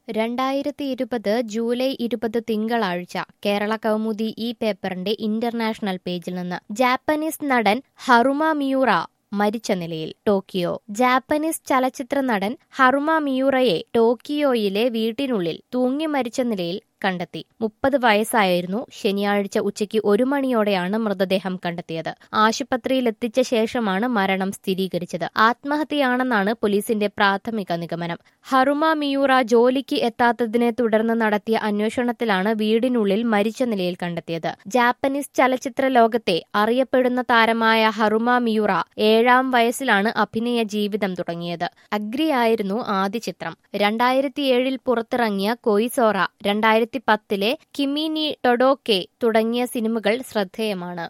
2020 July 20 തിങ്കളാഴ്ച കേരള കൗമുദി ഈ പേപ്പറിന്റെ ഇന്റർനാഷണൽ പേജിൽ നിന്ന് ജാപ്പനീസ് നടൻ ഹറുമ മിയൂറ മരിച്ച നിലയിൽ ടോക്കിയോ. ജാപ്പനീസ് ചലച്ചിത്ര നടൻ ഹറുമ മിയൂറയെ ടോക്കിയോയിലെ വീട്ടിനുള്ളിൽ തൂങ്ങി മരിച്ച നിലയിൽ കണ്ടെത്തി. 30 വയസ്സായിരുന്നു. ശനിയാഴ്ച ഉച്ചയ്ക്ക് 1 മണിയോടെയാണ് മൃതദേഹം കണ്ടെത്തിയത്. ആശുപത്രിയിൽ എത്തിച്ച ശേഷമാണ് മരണം സ്ഥിരീകരിച്ചത്. ആത്മഹത്യയാണെന്നാണ് പോലീസിന്റെ പ്രാഥമിക നിഗമനം. ഹറുമ മിയൂറ ജോലിക്ക് എത്താത്തതിനെ തുടർന്ന് നടത്തിയ അന്വേഷണത്തിലാണ് വീടിനുള്ളിൽ മരിച്ച നിലയിൽ കണ്ടെത്തിയത്. ജാപ്പനീസ് ചലച്ചിത്ര ലോകത്തെ അറിയപ്പെടുന്ന താരമായ ഹറുമ മിയൂറ 7-ാം വയസ്സിലാണ് അഭിനയ ജീവിതം തുടങ്ങിയത്. അഗ്രിയായിരുന്നു ആദ്യ ചിത്രം. 2007 പുറത്തിറങ്ങിയ കൊയ്സോറ, 2010 കിമി നീ ടൊഡോക്കെ തുടങ്ങിയ സിനിമകൾ ശ്രദ്ധേയമാണ്.